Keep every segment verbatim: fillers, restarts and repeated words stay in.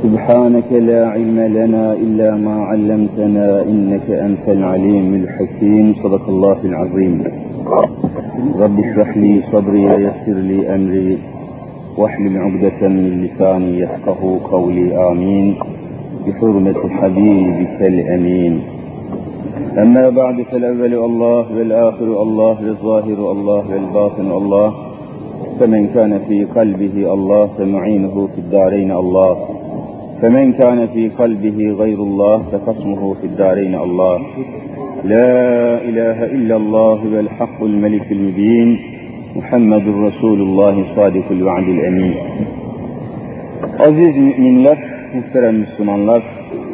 سبحانك لا علم لنا إلا ما علمتنا إنك أنت العليم الحكيم. صدق الله العظيم. رب اشرح لي صدري ويسر لي أمري واحلل عقدة من لساني يفقه قولي. آمين بحرمة حبيبك الأمين. أما بعد فالأول الله والآخر الله والظاهر الله والباطن الله، فمن كان في قلبه الله فمعينه في الدارين الله، فمن كان في قلبه غير الله فخصمه في الدارين الله. لا إله إلا الله والحق الملك المبين محمد رسول الله صادق الوعد الأمين. Aziz müminler, muhterem Müslümanlar,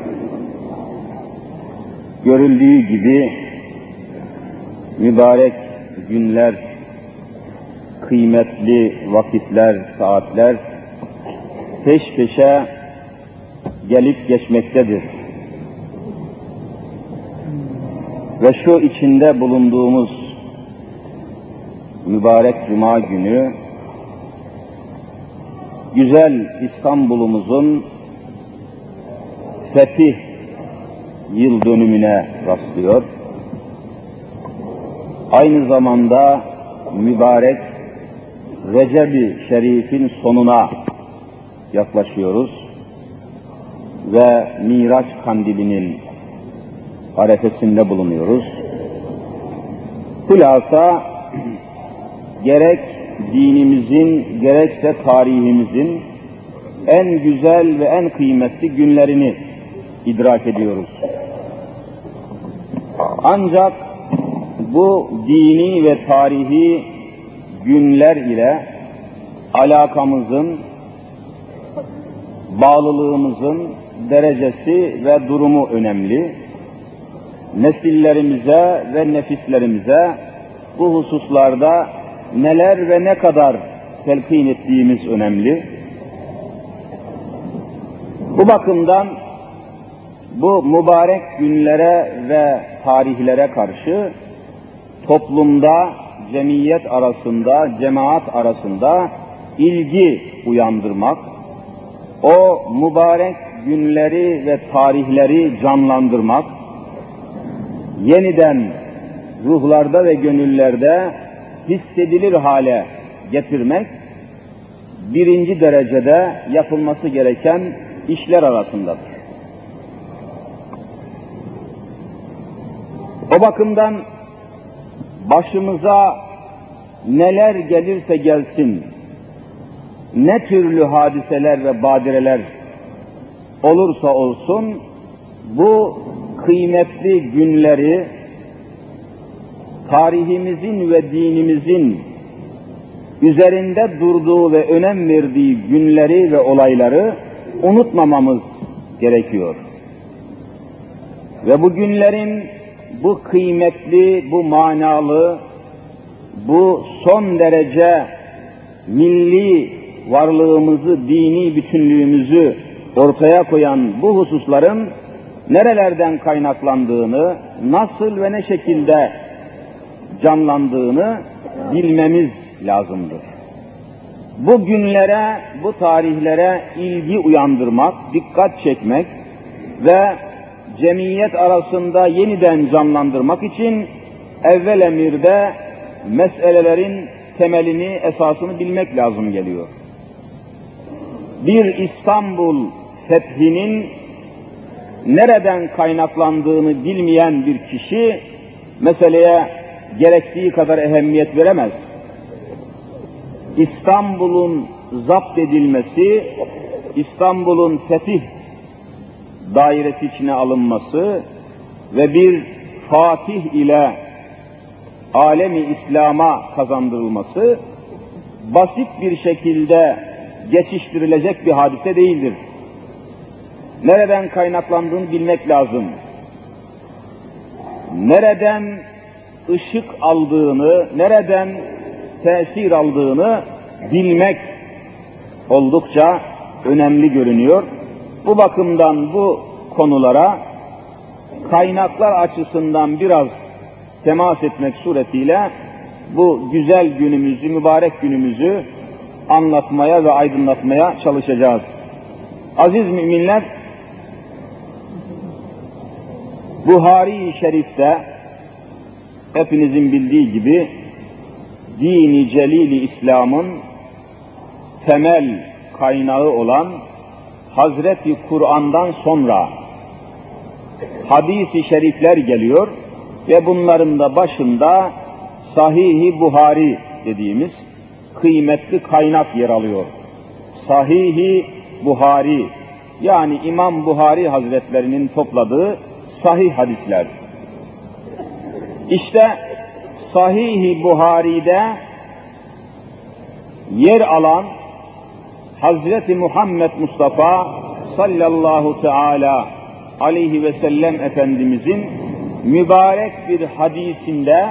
görüldüğü gibi mübarek günler, kıymetli vakitler, saatler peş peşe gelip geçmektedir. Ve şu içinde bulunduğumuz mübarek Cuma günü, güzel İstanbul'umuzun fetih yıl dönümüne rastlıyor. Aynı zamanda mübarek Recep-i Şerif'in sonuna yaklaşıyoruz ve Miraç Kandili'nin arefesinde bulunuyoruz. Hulasa gerek dinimizin gerekse tarihimizin en güzel ve en kıymetli günlerini idrak ediyoruz. Ancak bu dini ve tarihi günler ile alakamızın, bağlılığımızın derecesi ve durumu önemli. Nesillerimize ve nefislerimize bu hususlarda neler ve ne kadar telkin ettiğimiz önemli. Bu bakımdan bu mübarek günlere ve tarihlere karşı toplumda, cemiyet arasında, cemaat arasında ilgi uyandırmak, o mübarek günleri ve tarihleri canlandırmak, yeniden ruhlarda ve gönüllerde hissedilir hale getirmek, birinci derecede yapılması gereken işler arasındadır. O bakımdan başımıza neler gelirse gelsin, ne türlü hadiseler ve badireler olursa olsun, bu kıymetli günleri, tarihimizin ve dinimizin üzerinde durduğu ve önem verdiği günleri ve olayları unutmamamız gerekiyor. Ve bu günlerin bu kıymetli, bu manalı, bu son derece milli varlığımızı, dini bütünlüğümüzü ortaya koyan bu hususların nerelerden kaynaklandığını, nasıl ve ne şekilde canlandığını bilmemiz lazımdır. Bu günlere, bu tarihlere ilgi uyandırmak, dikkat çekmek ve cemiyet arasında yeniden canlandırmak için evvel emirde meselelerin temelini, esasını bilmek lazım geliyor. Bir İstanbul fethinin nereden kaynaklandığını bilmeyen bir kişi meseleye gerektiği kadar ehemmiyet veremez. İstanbul'un zapt edilmesi, İstanbul'un fetih dairesi içine alınması ve bir Fatih ile alemi İslam'a kazandırılması basit bir şekilde geçiştirilecek bir hadise değildir. Nereden kaynaklandığını bilmek lazım. Nereden ışık aldığını, nereden tesir aldığını bilmek oldukça önemli görünüyor. Bu bakımdan bu konulara kaynaklar açısından biraz temas etmek suretiyle bu güzel günümüzü, mübarek günümüzü anlatmaya ve aydınlatmaya çalışacağız. Aziz müminler, Buhari-i Şerif'te hepinizin bildiği gibi dini celil-i İslam'ın temel kaynağı olan Hazreti Kur'an'dan sonra hadis-i şerifler geliyor ve bunların da başında Sahih-i Buhari dediğimiz kıymetli kaynak yer alıyor. Sahih-i Buhari, yani İmam Buhari Hazretlerinin topladığı sahih hadisler. İşte Sahih-i Buhari'de yer alan Hazreti Muhammed Mustafa sallallahu teala aleyhi ve sellem Efendimizin mübarek bir hadisinde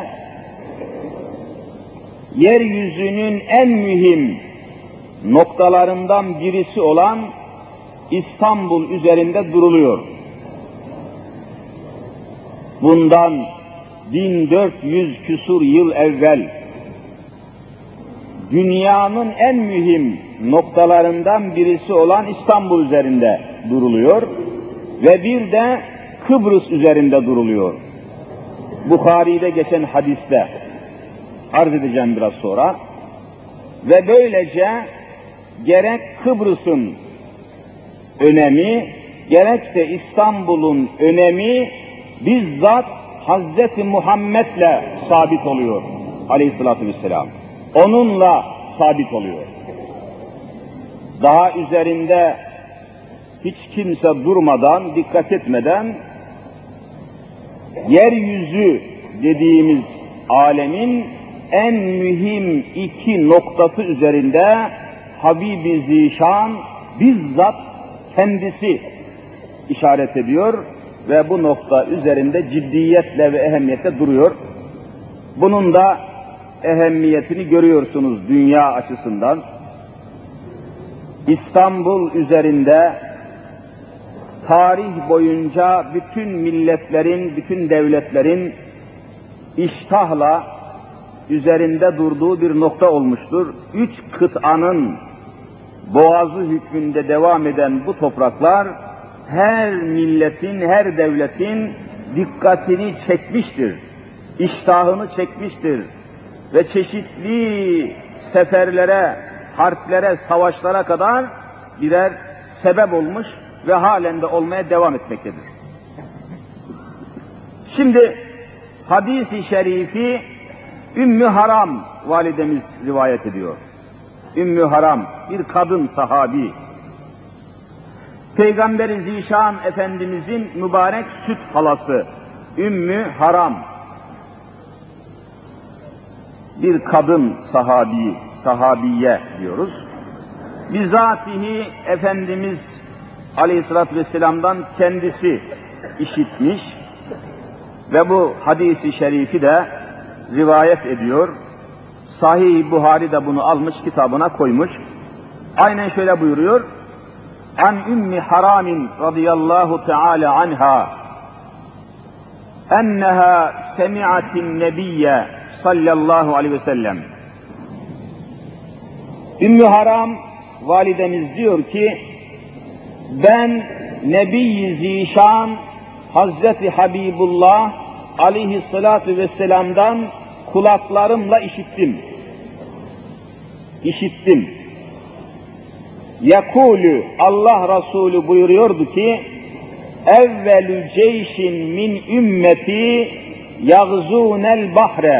yeryüzünün en mühim noktalarından birisi olan İstanbul üzerinde duruluyor. Bundan bin dört yüz küsur yıl evvel dünyanın en mühim noktalarından birisi olan İstanbul üzerinde duruluyor ve bir de Kıbrıs üzerinde duruluyor. Bukhari'de geçen hadiste arz edeceğim biraz sonra. Ve böylece gerek Kıbrıs'ın önemi, gerekse İstanbul'un önemi bizzat Hazreti Muhammed'le sabit oluyor aleyhissalatü vesselam. Onunla sabit oluyor. Daha üzerinde hiç kimse durmadan, dikkat etmeden yeryüzü dediğimiz alemin en mühim iki noktası üzerinde Habibi Zişan bizzat kendisi işaret ediyor ve bu nokta üzerinde ciddiyetle ve ehemmiyetle duruyor. Bunun da ehemmiyetini görüyorsunuz dünya açısından. İstanbul üzerinde tarih boyunca bütün milletlerin, bütün devletlerin iştahla üzerinde durduğu bir nokta olmuştur. Üç kıtanın boğazı hükmünde devam eden bu topraklar her milletin, her devletin dikkatini çekmiştir, iştahını çekmiştir ve çeşitli seferlere, harplere, savaşlara kadar birer sebep olmuş ve halen de olmaya devam etmektedir. Şimdi hadis-i şerifi Ümmü Haram validemiz rivayet ediyor. Ümmü Haram bir kadın sahabi. Peygamber-i Zişan Efendimizin mübarek süt halası Ümmü Haram. Bir kadın sahabi, sahabiye diyoruz. Bizatihi Efendimiz Aleyhisselatü Vesselam'dan kendisi işitmiş ve bu hadisi şerifi de rivayet ediyor. Sahih Buhari de bunu almış, kitabına koymuş. Aynen şöyle buyuruyor. An Ümmü Haram radıyallahu teala anha enneha semi'atin nebiyye sallallahu aleyhi ve sellem. Ümmü Haram validemiz diyor ki, ben Nebi-i Zişan Hazreti Habibullah aleyhissalatu vesselam'dan kulaklarımla işittim. İşittim. Yekulü, Allah Resulü buyuruyordu ki, evvelü ceyşin min ümmeti yagzûnel bahre.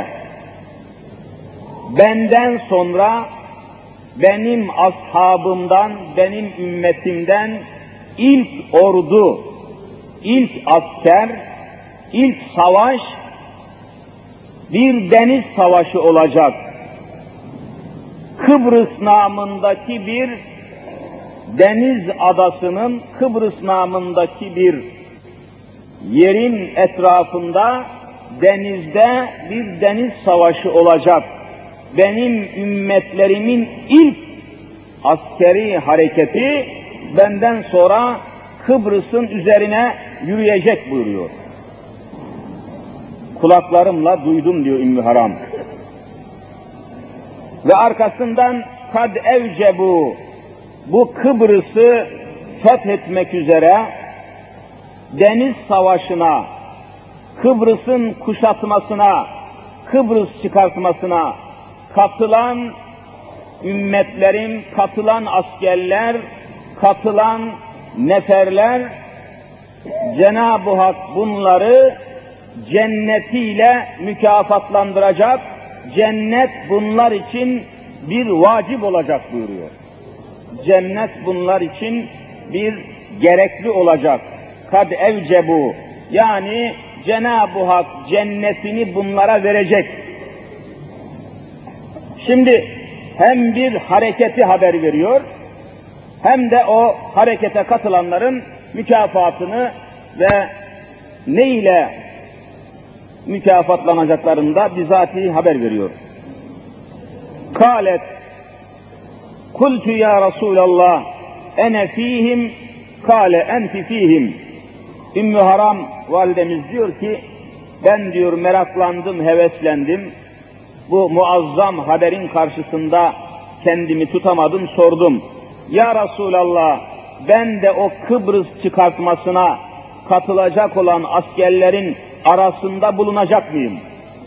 Benden sonra benim ashabımdan, benim ümmetimden ilk ordu, ilk asker, ilk savaş bir deniz savaşı olacak. Kıbrıs namındaki bir deniz adasının, Kıbrıs namındaki bir yerin etrafında denizde bir deniz savaşı olacak. Benim ümmetlerimin ilk askeri hareketi benden sonra Kıbrıs'ın üzerine yürüyecek buyuruyor. Kulaklarımla duydum diyor Ümmü Haram. Ve arkasından kad evcebu, bu Kıbrıs'ı fethetmek üzere deniz savaşına, Kıbrıs'ın kuşatmasına, Kıbrıs çıkartmasına katılan ümmetlerin, katılan askerler, katılan neferler, Cenab-ı Hak bunları cennetiyle mükafatlandıracak, cennet bunlar için bir vacip olacak buyuruyor. Cennet bunlar için bir gerekli olacak. Kad evcebu, yani Cenab-ı Hak cennetini bunlara verecek. Şimdi hem bir hareketi haber veriyor, hem de o harekete katılanların mükafatını ve ne ile mükafatlanacaklarını da bizatihi haber veriyor. Kâlet kultu ya Resulallah ene fihim kâle enti fihim. Ümmü Haram validemiz diyor ki, ben diyor meraklandım, heveslendim. Bu muazzam haberin karşısında kendimi tutamadım, sordum. Ya Resulallah, ben de o Kıbrıs çıkartmasına katılacak olan askerlerin arasında bulunacak mıyım?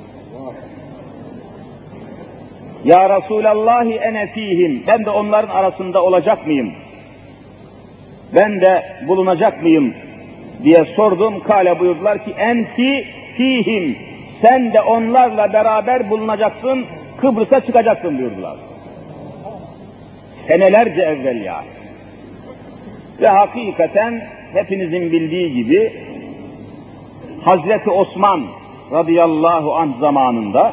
Ya Resulallahi ene fihim, ben de onların arasında olacak mıyım? Ben de bulunacak mıyım diye sordum. Kale buyurdular ki enti fihim, sen de onlarla beraber bulunacaksın, Kıbrıs'a çıkacaksın buyurdular. Senelerce evvel yani. Ve hakikaten hepinizin bildiği gibi Hazreti Osman radıyallahu anh zamanında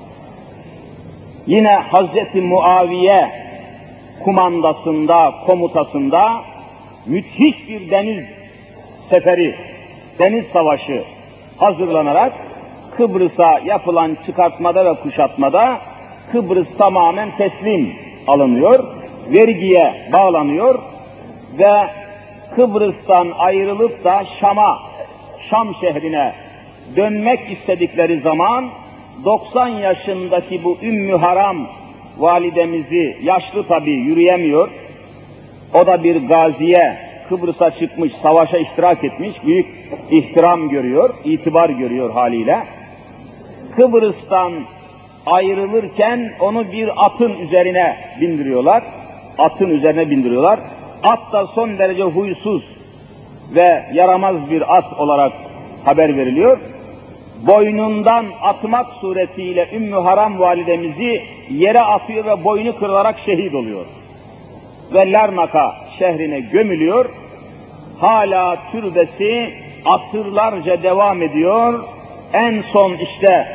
yine Hazreti Muaviye kumandasında, komutasında müthiş bir deniz seferi, deniz savaşı hazırlanarak Kıbrıs'a yapılan çıkartmada ve kuşatmada Kıbrıs tamamen teslim alınıyor, vergiye bağlanıyor ve Kıbrıs'tan ayrılıp da Şam'a, Şam şehrine dönmek istedikleri zaman doksan yaşındaki bu Ümmü Haram validemizi, yaşlı tabii yürüyemiyor, o da bir gaziye, Kıbrıs'a çıkmış, savaşa iştirak etmiş, büyük ihtiram görüyor, itibar görüyor haliyle. Kıbrıs'tan ayrılırken onu bir atın üzerine bindiriyorlar, atın üzerine bindiriyorlar. At da son derece huysuz ve yaramaz bir at olarak haber veriliyor. Boynundan atmak suretiyle Ümmü Haram validemizi yere atıyor ve boynu kırılarak şehit oluyor. Ve Larnaka şehrine gömülüyor. Hala türbesi asırlarca devam ediyor. En son işte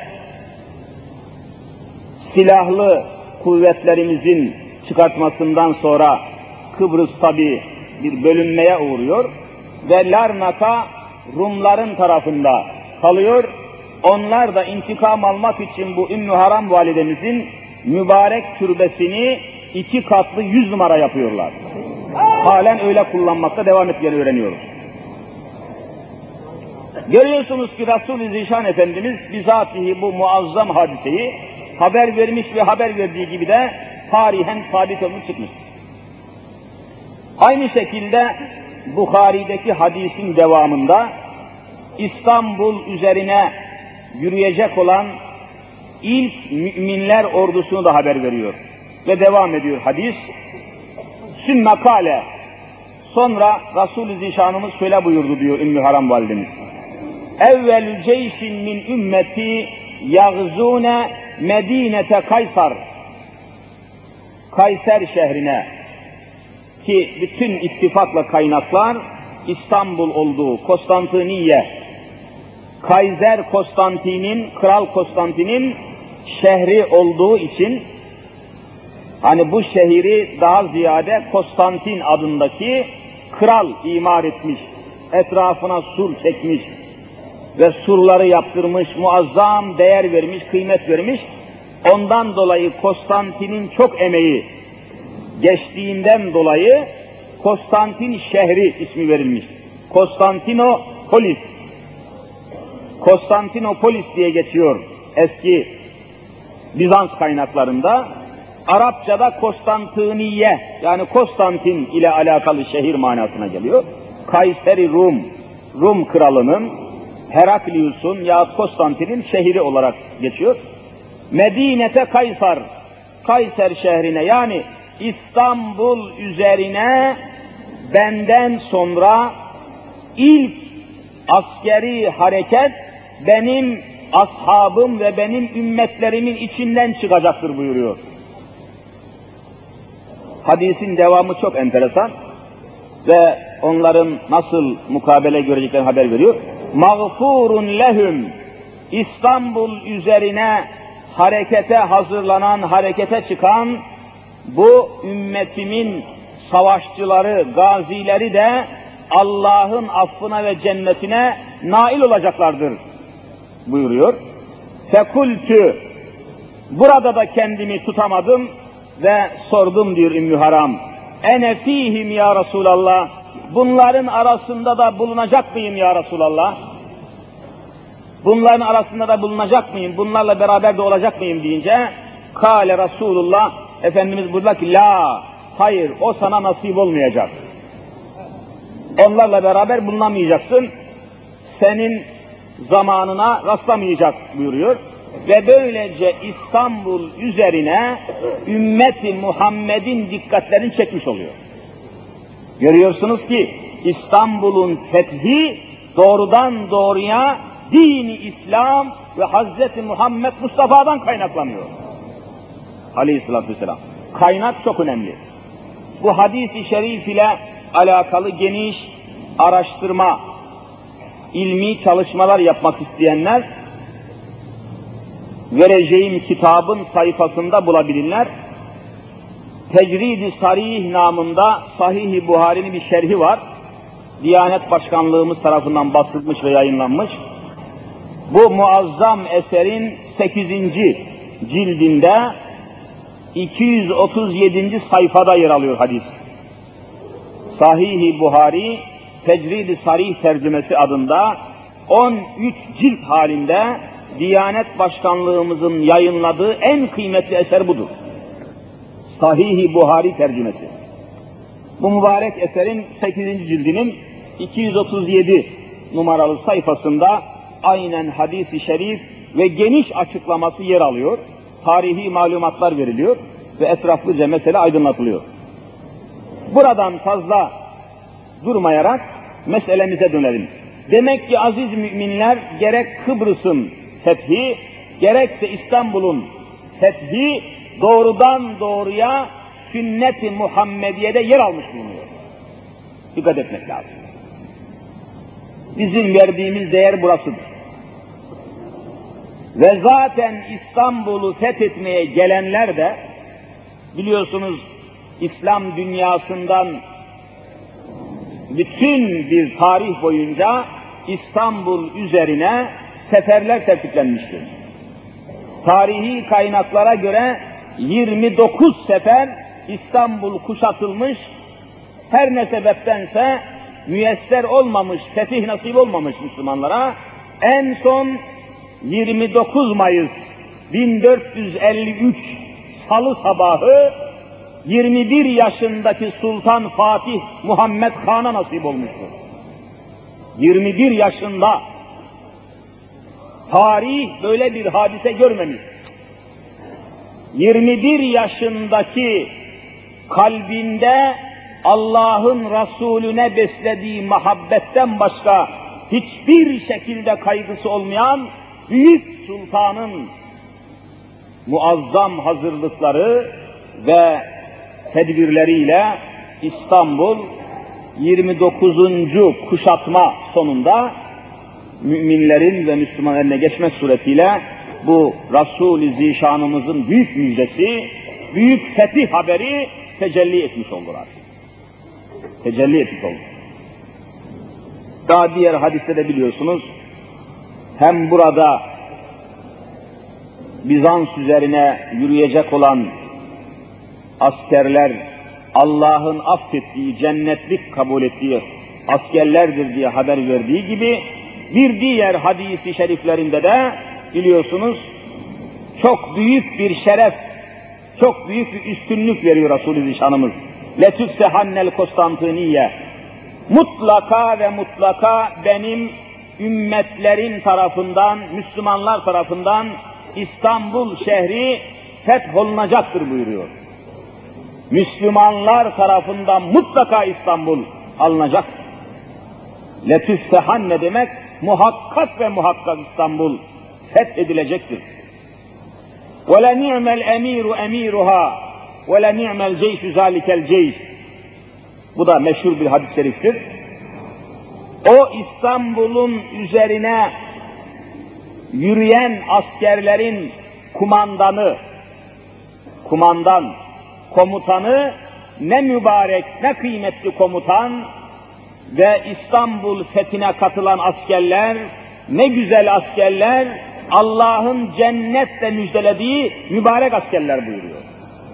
silahlı kuvvetlerimizin çıkartmasından sonra Kıbrıs tabi bir bölünmeye uğruyor ve Larnaka Rumların tarafında kalıyor. Onlar da intikam almak için bu Ümmü Haram validemizin mübarek türbesini iki katlı yüz numara yapıyorlar. Halen öyle kullanmakta devam ettiğini öğreniyoruz. Görüyorsunuz ki Resul-i Zişan Efendimiz bizatihi bu muazzam hadiseyi haber vermiş ve haber verdiği gibi de tarihen sabit olmuş çıkmış. Aynı şekilde Bukhari'deki hadisin devamında İstanbul üzerine yürüyecek olan ilk müminler ordusunu da haber veriyor. Ve devam ediyor hadis. Sümme kâle, sonra Resul-i Zişanımız şöyle buyurdu diyor Ümmü Haram validemiz. Evvelü ceyşin min ümmeti yagzûne medînete Kaysar. Kayser şehrine, ki bütün ittifakla kaynaklar İstanbul olduğu Konstantiniye, Kaiser Konstantin'in, Kral Konstantin'in şehri olduğu için hani bu şehri daha ziyade Konstantin adındaki kral imar etmiş, etrafına sur çekmiş ve surları yaptırmış, muazzam değer vermiş, kıymet vermiş. Ondan dolayı Konstantin'in çok emeği geçtiğinden dolayı Konstantin şehri ismi verilmiş. Konstantinopolis. Konstantinopolis diye geçiyor eski Bizans kaynaklarında. Arapçada Konstantiniye, yani Konstantin ile alakalı şehir manasına geliyor. Kayseri Rum, Rum kralının, Heraklius'un ya Konstantin'in şehri olarak geçiyor. Medinete Kaysar, Kayser şehrine, yani İstanbul üzerine benden sonra ilk askeri hareket benim ashabım ve benim ümmetlerimin içinden çıkacaktır buyuruyor. Hadisin devamı çok enteresan ve onların nasıl mukabele göreceklerini haber veriyor. Mağfurun lehum, İstanbul üzerine harekete hazırlanan, harekete çıkan bu ümmetimin savaşçıları, gazileri de Allah'ın affına ve cennetine nail olacaklardır buyuruyor. Fekultü, burada da kendimi tutamadım ve sordum diyor Ümmü Haram. Ene fihim ya Resulallah, bunların arasında da bulunacak mıyım ya Resulallah? Bunların arasında da bulunacak mıyım, bunlarla beraber de olacak mıyım deyince, kâle Resulullah, Efendimiz buyurdular ki, la, hayır, o sana nasip olmayacak. Onlarla beraber bulunamayacaksın, senin zamanına rastlamayacak buyuruyor. Ve böylece İstanbul üzerine ümmeti Muhammed'in dikkatlerini çekmiş oluyor. Görüyorsunuz ki İstanbul'un fethi doğrudan doğruya dini İslam ve Hazreti Muhammed Mustafa'dan kaynaklanıyor. Aleyhisselatü vesselam. Kaynak çok önemli. Bu hadis-i şerif ile alakalı geniş araştırma, ilmi çalışmalar yapmak isteyenler vereceğim kitabın sayfasında bulabilirler. Tecrid-i Sarih namında Sahih-i Buhari'nin bir şerhi var. Diyanet Başkanlığımız tarafından basılmış ve yayınlanmış. Bu muazzam eserin sekizinci cildinde iki yüz otuz yedinci sayfada yer alıyor hadis. Sahih-i Buhari Tecrid-i Sarih tercümesi adında on üç cilt halinde Diyanet Başkanlığımızın yayınladığı en kıymetli eser budur. Sahih-i Buhari tercümesi. Bu mübarek eserin sekizinci cildinin iki yüz otuz yedi numaralı sayfasında aynen hadis-i şerif ve geniş açıklaması yer alıyor. Tarihi malumatlar veriliyor ve etraflıca mesele aydınlatılıyor. Buradan fazla durmayarak meselemize dönelim. Demek ki aziz müminler, gerek Kıbrıs'ın fethi, gerekse İstanbul'un fethi doğrudan doğruya sünnet-i Muhammediye'de yer almış bulunuyor. Dikkat etmek lazım. Bizim verdiğimiz değer burasıdır. Ve zaten İstanbul'u fethetmeye gelenler de biliyorsunuz İslam dünyasından bütün bir tarih boyunca İstanbul üzerine seferler tertiplenmiştir. Tarihi kaynaklara göre yirmi dokuz sefer İstanbul kuşatılmış, her ne sebeptense müyesser olmamış, fetih nasip olmamış Müslümanlara. En son yirmi dokuz Mayıs bin dört yüz elli üç Salı sabahı yirmi bir yaşındaki Sultan Fatih Muhammed Han'a nasip olmuştur. yirmi bir yaşında. Tarih böyle bir hadise görmemiş. yirmi bir yaşındaki kalbinde Allah'ın Resulüne beslediği muhabbetten başka hiçbir şekilde kaygısı olmayan büyük sultanın muazzam hazırlıkları ve tedbirleriyle İstanbul yirmi dokuzuncu kuşatma sonunda müminlerin ve Müslüman eline geçmek suretiyle bu Resul-i Zişanımızın büyük müjdesi, büyük fetih haberi tecelli etmiş oldular. Tecelli etmiş oldu. Daha diğer hadiste de biliyorsunuz, hem burada Bizans üzerine yürüyecek olan askerler Allah'ın affettiği, cennetlik kabul ettiği askerlerdir diye haber verdiği gibi, bir diğer hadisi şeriflerinde de biliyorsunuz çok büyük bir şeref çok büyük bir üstünlük veriyor Resulü Zişanımız. Letüssehannel Konstantiniye. Mutlaka ve mutlaka benim ümmetlerin tarafından, Müslümanlar tarafından İstanbul şehri fetholunacaktır buyuruyor. Müslümanlar tarafından mutlaka İstanbul alınacak. Letüftehan ne demek? Muhakkak ve muhakkak İstanbul fethedilecektir. وَلَنِعْمَ الْاَم۪يرُ اَم۪يرُهَا وَلَنِعْمَ الْجَيْشُ ذَٰلِكَ الْجَيْشِ. Bu da meşhur bir hadis-i şeriftir. O İstanbul'un üzerine yürüyen askerlerin kumandanı, kumandan, komutanı ne mübarek, ne kıymetli komutan ve İstanbul fethine katılan askerler, ne güzel askerler, Allah'ın cennetle müjdelediği mübarek askerler buyuruyor.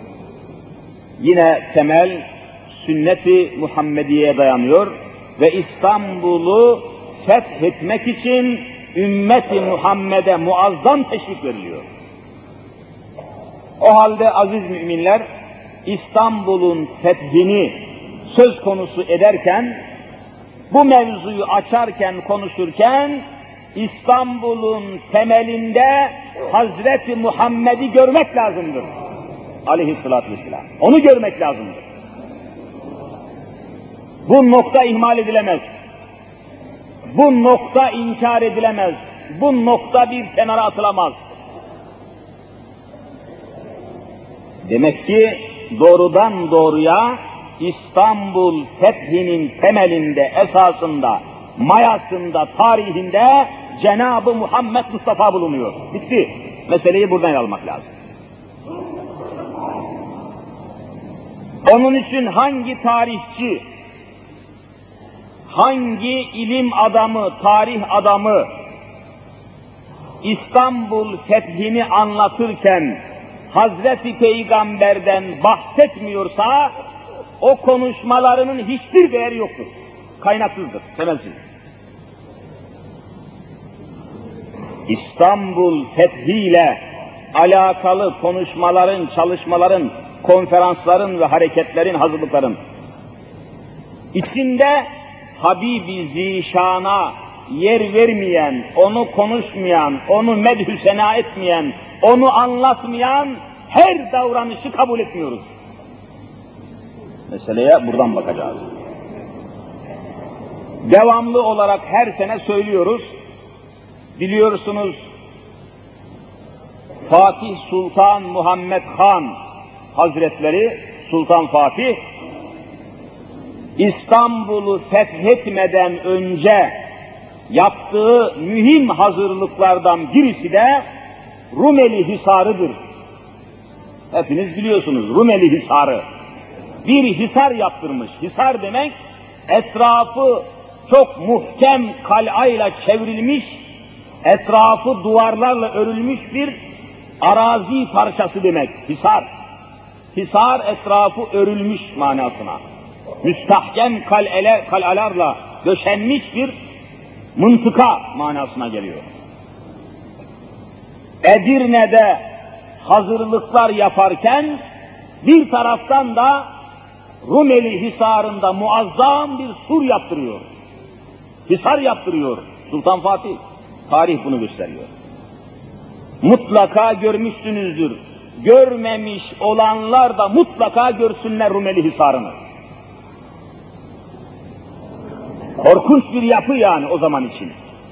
Yine temel sünnet-i Muhammediye'ye dayanıyor ve İstanbul'u fethetmek için ümmet-i Muhammed'e muazzam teşvik veriliyor. O halde aziz müminler, İstanbul'un fethini söz konusu ederken, bu mevzuyu açarken, konuşurken, İstanbul'un temelinde Hazreti Muhammed'i görmek lazımdır. Aleyhissalatü vesselam. Onu görmek lazımdır. Bu nokta ihmal edilemez. Bu nokta inkar edilemez. Bu nokta bir kenara atılamaz. Demek ki doğrudan doğruya İstanbul fethinin temelinde, esasında, mayasında, tarihinde Cenab-ı Muhammed Mustafa bulunuyor. Bitti. Meseleyi buradan almak lazım. Onun için hangi tarihçi, hangi ilim adamı, tarih adamı İstanbul fethini anlatırken Hazreti Peygamber'den bahsetmiyorsa o konuşmalarının hiçbir değeri yoktur. Kaynaksızdır, temelsiz. İstanbul fethiyle alakalı konuşmaların, çalışmaların, konferansların ve hareketlerin, hazırlıkların içinde Habibi Zişan'a yer vermeyen, onu konuşmayan, onu medhü sena etmeyen, onu anlatmayan her davranışı kabul etmiyoruz. Meseleye buradan bakacağız. Devamlı olarak her sene söylüyoruz. Biliyorsunuz Fatih Sultan Muhammed Han Hazretleri, Sultan Fatih, İstanbul'u fethetmeden önce yaptığı mühim hazırlıklardan birisi de Rumeli Hisarı'dır. Hepiniz biliyorsunuz Rumeli Hisarı. Bir hisar yaptırmış. Hisar demek etrafı çok muhkem kal'ayla çevrilmiş, etrafı duvarlarla örülmüş bir arazi parçası demek. Hisar. Hisar etrafı örülmüş manasına. Müstahkem kal'eler, kal'alarla döşenmiş bir mıntıka manasına geliyor. Edirne'de hazırlıklar yaparken bir taraftan da Rumeli Hisarı'nda muazzam bir sur yaptırıyor. Hisar yaptırıyor Sultan Fatih. Tarih bunu gösteriyor. Mutlaka görmüşsünüzdür. Görmemiş olanlar da mutlaka görsünler Rumeli Hisarı'nı. Korkunç bir yapı yani o zaman için.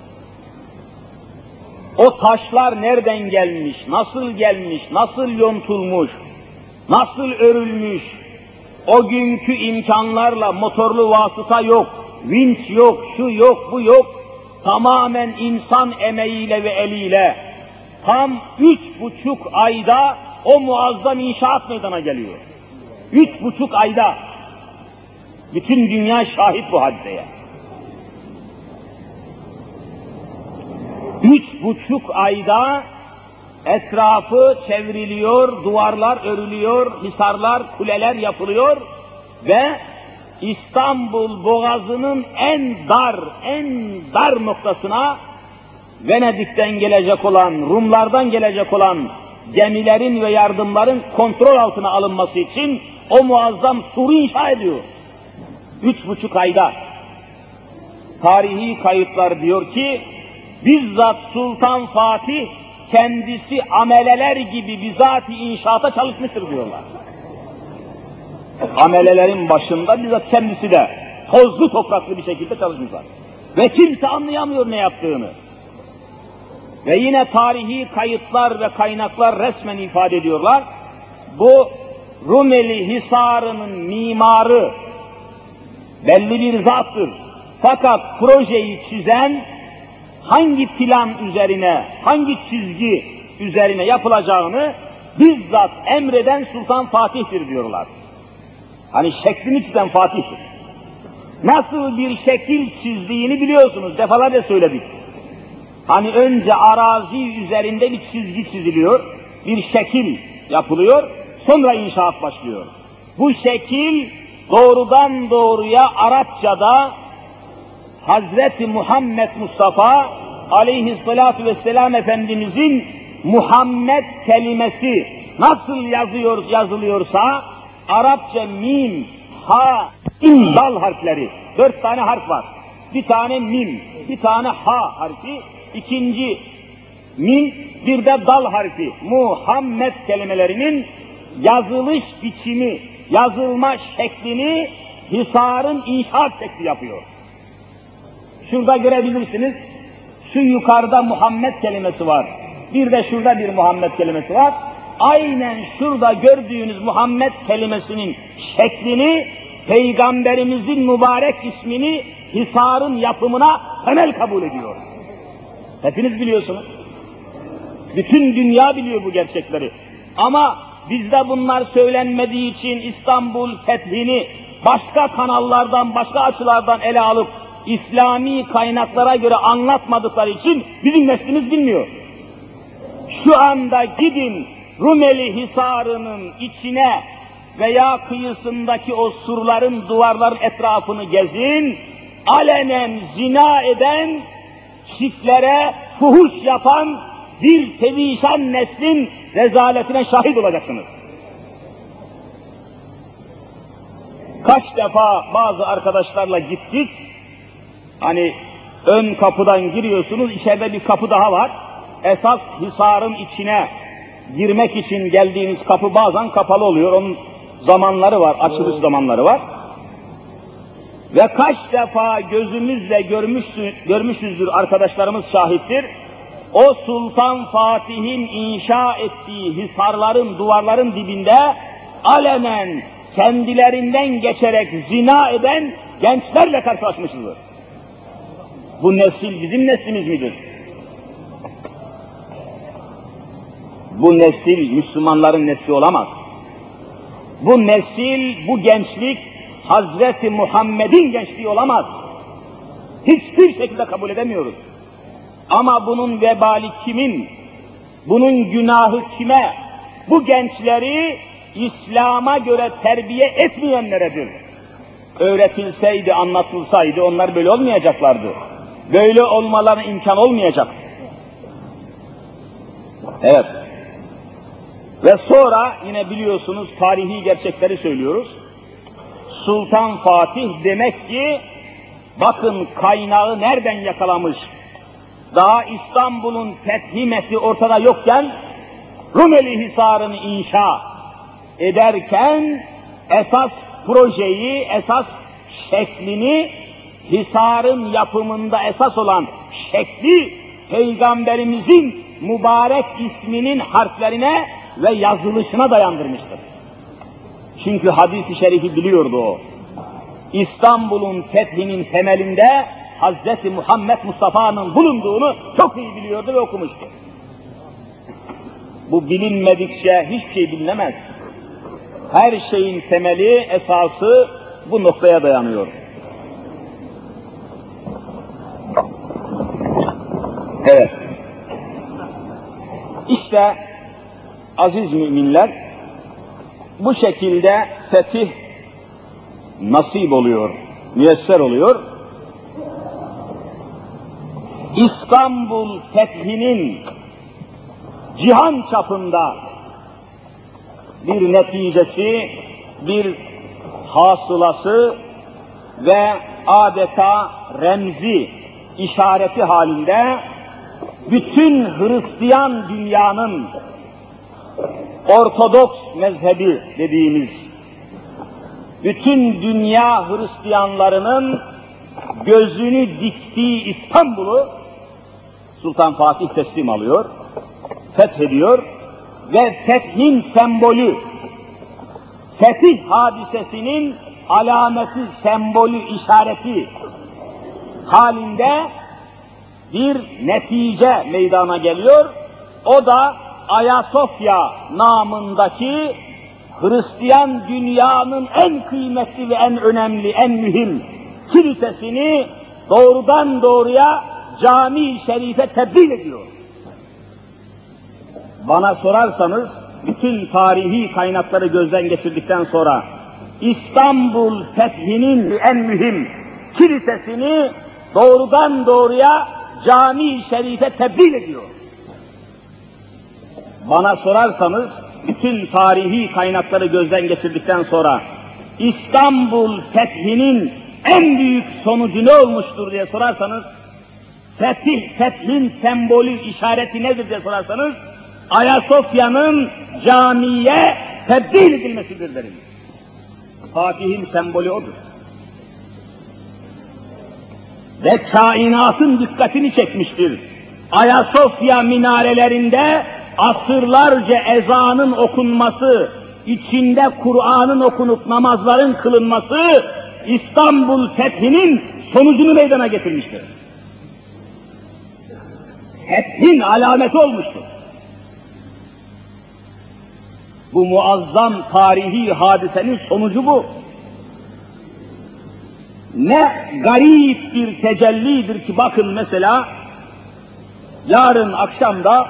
O taşlar nereden gelmiş, nasıl gelmiş, nasıl yontulmuş, nasıl örülmüş, o günkü imkanlarla motorlu vasıta yok, vinç yok, şu yok, bu yok, tamamen insan emeğiyle ve eliyle tam üç buçuk ayda o muazzam inşaat meydana geliyor. Üç buçuk ayda bütün dünya şahit bu hadiseye. Üç buçuk ayda etrafı çevriliyor, duvarlar örülüyor, hisarlar, kuleler yapılıyor ve İstanbul Boğazı'nın en dar, en dar noktasına Venedik'ten gelecek olan, Rumlardan gelecek olan gemilerin ve yardımların kontrol altına alınması için o muazzam suru inşa ediyor. Üç buçuk ayda. Tarihi kayıtlar diyor ki, bizzat Sultan Fatih kendisi ameleler gibi bizatihi inşaata çalışmıştır diyorlar. Amelelerin başında bizzat kendisi de tozlu topraklı bir şekilde çalışmışlar. Ve kimse anlayamıyor ne yaptığını. Ve yine tarihi kayıtlar ve kaynaklar resmen ifade ediyorlar. Bu Rumeli Hisarı'nın mimarı belli bir zattır. Fakat projeyi çizen hangi plan üzerine, hangi çizgi üzerine yapılacağını bizzat emreden Sultan Fatih'tir diyorlar. Hani şeklini çizen Fatih'tir. Nasıl bir şekil çizdiğini biliyorsunuz, defalarca söyledik. Hani önce arazi üzerinde bir çizgi çiziliyor, bir şekil yapılıyor, sonra inşaat başlıyor. Bu şekil doğrudan doğruya Arapçada Hazreti Muhammed Mustafa aleyhissalatu vesselam Efendimizin Muhammed kelimesi nasıl yazıyor, yazılıyorsa Arapça mim, ha, in, dal harfleri, dört tane harf var. Bir tane mim, bir tane ha harfi, ikinci mim, bir de dal harfi. Muhammed kelimelerinin yazılış biçimi, yazılma şeklini Hisar'ın inşaat şekli yapıyor. Şurada görebilirsiniz, şu yukarıda Muhammed kelimesi var. Bir de şurada bir Muhammed kelimesi var. Aynen şurada gördüğünüz Muhammed kelimesinin şeklini, Peygamberimizin mübarek ismini Hisar'ın yapımına temel kabul ediyor. Hepiniz biliyorsunuz. Bütün dünya biliyor bu gerçekleri. Ama bizde bunlar söylenmediği için İstanbul fethini başka kanallardan, başka açılardan ele alıp İslami kaynaklara göre anlatmadıkları için bizim neslimiz bilmiyor. Şu anda gidin Rumeli Hisarı'nın içine veya kıyısındaki o surların, duvarların etrafını gezin, alenen zina eden, çiftlere fuhuş yapan bir perişan neslin rezaletine şahit olacaksınız. Kaç defa bazı arkadaşlarla gittik, hani ön kapıdan giriyorsunuz, içeride bir kapı daha var. Esas Hisar'ın içine girmek için geldiğiniz kapı bazen kapalı oluyor, onun zamanları var, açılış zamanları var. Ve kaç defa gözümüzle görmüşsün, görmüşüzdür, arkadaşlarımız şahittir. O Sultan Fatih'in inşa ettiği hisarların, duvarların dibinde alenen kendilerinden geçerek zina eden gençlerle karşılaşmışızdır. Bu nesil bizim neslimiz midir? Bu nesil Müslümanların nesli olamaz. Bu nesil, bu gençlik Hazreti Muhammed'in gençliği olamaz. Hiçbir şekilde kabul edemiyoruz. Ama bunun vebali kimin? Bunun günahı kime? Bu gençleri İslam'a göre terbiye etmeyenleredir. Öğretilseydi, anlatılsaydı onlar böyle olmayacaklardı. Böyle olmalarına imkan olmayacak. Evet. Ve sonra yine biliyorsunuz tarihi gerçekleri söylüyoruz. Sultan Fatih demek ki bakın kaynağı nereden yakalamış? Daha İstanbul'un fethi methi ortada yokken Rumeli Hisarı'nı inşa ederken esas projeyi, esas şeklini, Hisar'ın yapımında esas olan şekli Peygamberimizin mübarek isminin harflerine ve yazılışına dayandırmıştır. Çünkü hadis-i şerifi biliyordu o. İstanbul'un fethinin temelinde Hazreti Muhammed Mustafa'nın bulunduğunu çok iyi biliyordu ve okumuştu. Bu bilinmedikçe hiçbir şey bilinemez. Her şeyin temeli, esası bu noktaya dayanıyor. Evet. İşte aziz müminler, bu şekilde fetih nasip oluyor, müyesser oluyor. İstanbul fethinin cihan çapında bir neticesi, bir hasılası ve adeta remzi, işareti halinde bütün Hristiyan dünyanın Ortodoks mezhebi dediğimiz bütün dünya Hristiyanlarının gözünü diktiği İstanbul'u Sultan Fatih teslim alıyor, fethediyor ve fethin sembolü, fetih hadisesinin alameti, sembolü, işareti halinde bir netice meydana geliyor. O da Ayasofya namındaki Hristiyan dünyanın en kıymetli ve en önemli, en mühim kilisesini doğrudan doğruya cami-i şerife tebdil ediyor. Bana sorarsanız, bütün tarihi kaynakları gözden geçirdikten sonra İstanbul fethinin en mühim kilisesini doğrudan doğruya cami-i şerife tebdil ediyor. Bana sorarsanız, bütün tarihi kaynakları gözden geçirdikten sonra İstanbul fethinin en büyük sonucu ne olmuştur diye sorarsanız, fetih, fethin sembolü, işareti nedir diye sorarsanız, Ayasofya'nın camiye tebdil edilmesidir derim. Fatih'in sembolü odur. Ve kainatın dikkatini çekmiştir. Ayasofya minarelerinde asırlarca ezanın okunması, içinde Kur'an'ın okunup namazların kılınması İstanbul fethinin sonucunu meydana getirmiştir. Fethin alameti olmuştur. Bu muazzam tarihi hadisenin sonucu bu. Ne garip bir tecellidir ki bakın mesela yarın akşamda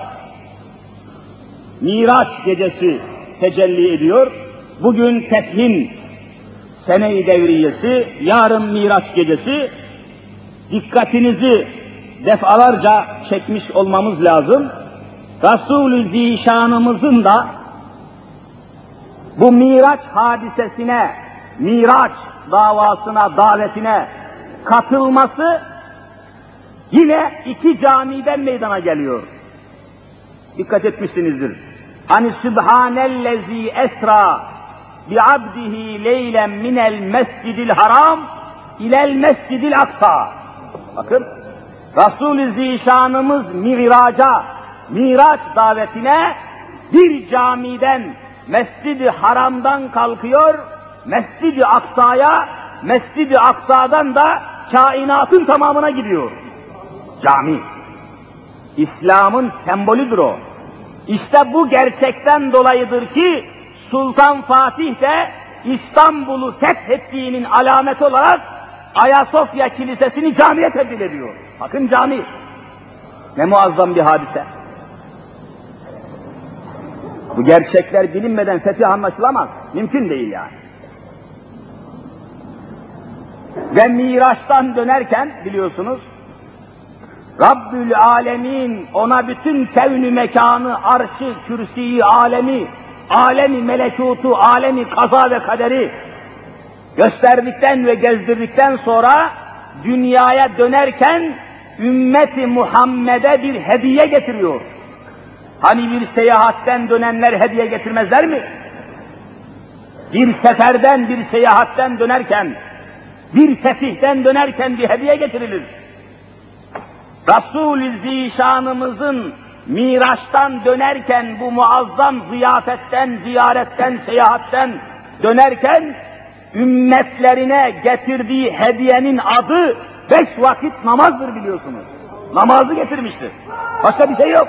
Miraç gecesi tecelli ediyor. Bugün fethin sene-i devriyesi, yarın Miraç gecesi. Dikkatinizi defalarca çekmiş olmamız lazım. Resul-i Zişanımızın da bu Miraç hadisesine, Miraç davasına, davetine katılması yine iki camiden meydana geliyor. Dikkat etmişsinizdir. Hani Sübhanellezi esra bi abdihi leylen minel mescidil haram ilel mescidil aksa. Bakın, Resul-i Zişanımız Miraç'a, Miraç davetine bir camiden, Mescid-i Haram'dan kalkıyor, Mescid-i Aksa'ya, Mescid-i Aksa'dan da kainatın tamamına gidiyor. Cami. İslam'ın sembolüdür o. İşte bu gerçekten dolayıdır ki Sultan Fatih de İstanbul'u fethettiğinin alameti olarak Ayasofya Kilisesi'ni camiye tebdil ediyor. Bakın cami. Ne muazzam bir hadise. Bu gerçekler bilinmeden fetih anlaşılamaz. Mümkün değil yani. Ve Miraç'tan dönerken biliyorsunuz Rabbül Alemin ona bütün kevn-i mekanı, arşı, kürsiyi, alemi, alemi melekutu, alemi kaza ve kaderi gösterdikten ve gezdirdikten sonra dünyaya dönerken ümmeti Muhammed'e bir hediye getiriyor. Hani bir seyahatten dönenler hediye getirmezler mi? Bir seferden, bir seyahatten dönerken, bir fetihten dönerken bir hediye getirilir. Resul-i Zişanımızın Miraç'tan dönerken, bu muazzam ziyafetten, ziyaretten, seyahatten dönerken, ümmetlerine getirdiği hediyenin adı beş vakit namazdır biliyorsunuz. Namazı getirmiştir. Başka bir şey yok.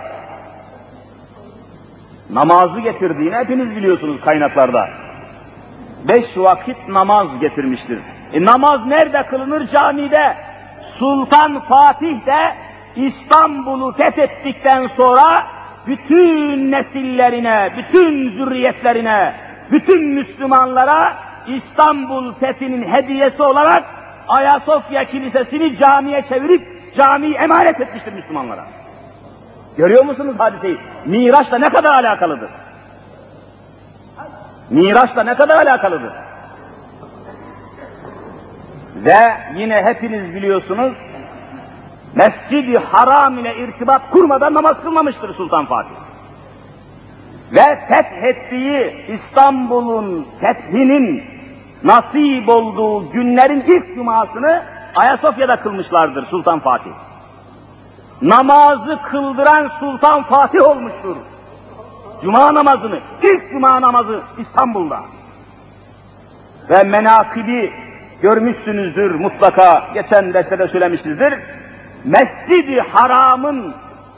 Namazı getirdiğini hepiniz biliyorsunuz kaynaklarda. Beş vakit namaz getirmiştir. E namaz nerede kılınır? Camide. Sultan Fatih de İstanbul'u fethettikten sonra bütün nesillerine, bütün zürriyetlerine, bütün Müslümanlara İstanbul fethinin hediyesi olarak Ayasofya Kilisesi'ni camiye çevirip camiyi emanet etmiştir Müslümanlara. Görüyor musunuz hadiseyi? Miraç'la ne kadar alakalıdır? Miraç'la ne kadar alakalıdır? Ve yine hepiniz biliyorsunuz, Mescid-i Haram ile irtibat kurmadan namaz kılmamıştır Sultan Fatih. Ve fethettiği İstanbul'un fethinin nasip olduğu günlerin ilk cumasını Ayasofya'da kılmışlardır Sultan Fatih. Namazı kıldıran Sultan Fatih olmuştur. Cuma namazını, ilk cuma namazı İstanbul'da. Ve menakıbi görmüşsünüzdür mutlaka, geçen derste de söylemişizdir. Mescid-i Haram'ın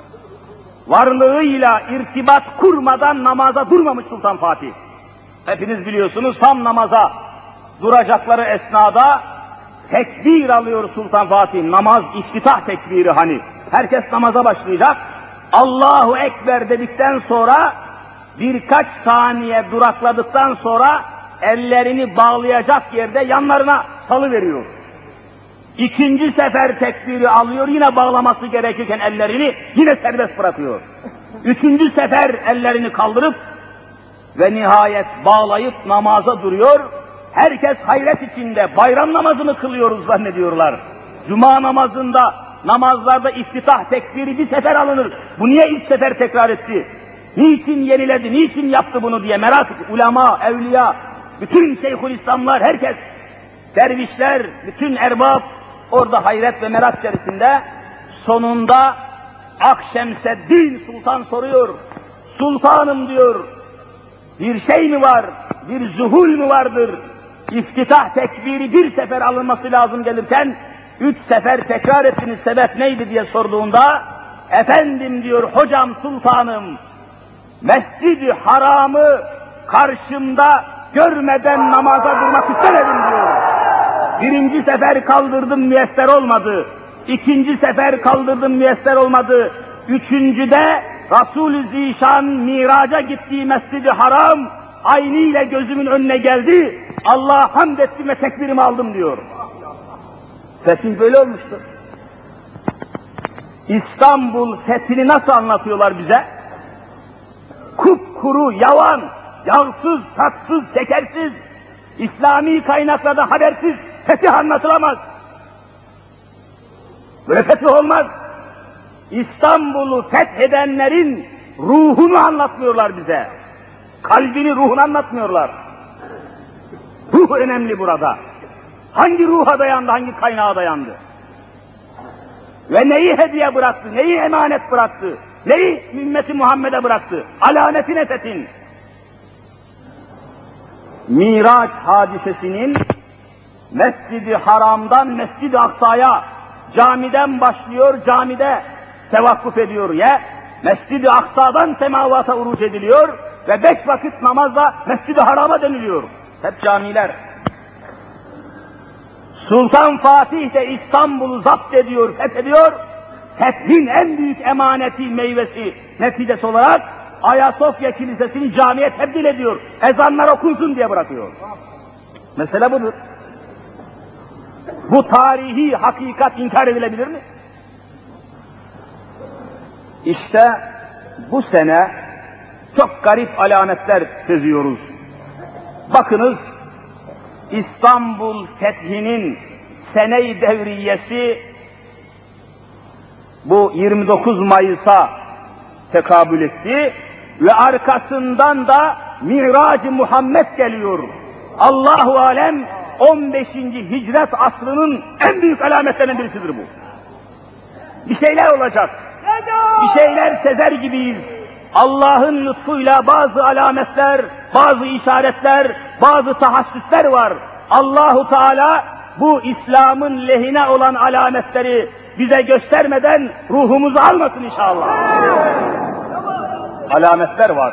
varlığıyla irtibat kurmadan namaza durmamış Sultan Fatih. Hepiniz biliyorsunuz, tam namaza duracakları esnada tekbir alıyor Sultan Fatih. Namaz iftitah tekbiri hani. Herkes namaza başlayacak. Allahu Ekber dedikten sonra birkaç saniye durakladıktan sonra ellerini bağlayacak yerde yanlarına salıveriyor. İkinci sefer tekbiri alıyor, yine bağlaması gerekirken ellerini yine serbest bırakıyor. Üçüncü sefer ellerini kaldırıp ve nihayet bağlayıp namaza duruyor. Herkes hayret içinde, bayram namazını kılıyoruz zannediyorlar. Cuma namazında, namazlarda iftitah tekbiri bir sefer alınır. Bu niye ilk sefer tekrar etti? Niçin yeniledi, niçin yaptı bunu diye merak ediyor. Ulema, evliya, bütün Şeyhülislamlar, herkes, dervişler, bütün erbab orada hayret ve merak içerisinde. Sonunda Akşemseddin Sultan soruyor. Sultanım diyor, bir şey mi var, bir zuhul mü vardır? İftitah tekbiri bir sefer alınması lazım gelirken, üç sefer tekrar ettiniz, sebep neydi diye sorduğunda, efendim diyor, hocam sultanım, Mescid-i Haram'ı karşımda görmeden namaza durmak istemedim diyor. Birinci sefer kaldırdım, müyesser olmadı. İkinci sefer kaldırdım, müyesser olmadı. Üçüncüde Resul-i Zişan miraca gittiği Mescid-i Haram aynıyla gözümün önüne geldi. Allah'a hamd ettim ve tekbirimi aldım diyor. Fetih böyle olmuştur. İstanbul fethini nasıl anlatıyorlar bize? Kupkuru, yavan, yağsız, tatsız, şekersiz, İslami kaynaklarda habersiz fetih anlatılamaz. Böyle fetih olmaz. İstanbul'u fethedenlerin ruhunu anlatmıyorlar bize. Kalbini, ruhunu anlatmıyorlar. Ruh önemli burada. Hangi ruha dayandı, hangi kaynağa dayandı? Ve neyi hediye bıraktı, neyi emanet bıraktı, neyi ümmeti Muhammed'e bıraktı? Alanetine fethin. Miraç hadisesinin Mescid-i Haram'dan Mescid-i Aksa'ya, camiden başlıyor, camide tevakkuf ediyor ya, Mescid-i Aksa'dan semavata uruç ediliyor ve beş vakit namazla Mescid-i Haram'a deniliyor. Hep camiler. Sultan Fatih de İstanbul'u zapt ediyor, fethediyor. Fethin en büyük emaneti, meyvesi, neticesi olarak Ayasofya Kilisesi'ni camiye tebdil ediyor. Ezanlar okunsun diye bırakıyor. Mesele budur. Bu tarihi hakikat inkar edilebilir mi? İşte bu sene çok garip alametler seziyoruz. Bakınız, İstanbul fethinin sene-i devriyesi bu yirmi dokuz Mayıs'a tekabül etti ve arkasından da Mirac-ı Muhammed geliyor. Allahu alem on beşinci hicret asrının en büyük alametlerinden birisidir bu. Bir şeyler olacak. Bir şeyler sezer gibiyiz. Allah'ın lütfuyla bazı alametler, bazı işaretler, bazı tahassüsler var. Allahu Teala bu İslam'ın lehine olan alametleri bize göstermeden ruhumuzu almasın inşallah. Alametler var.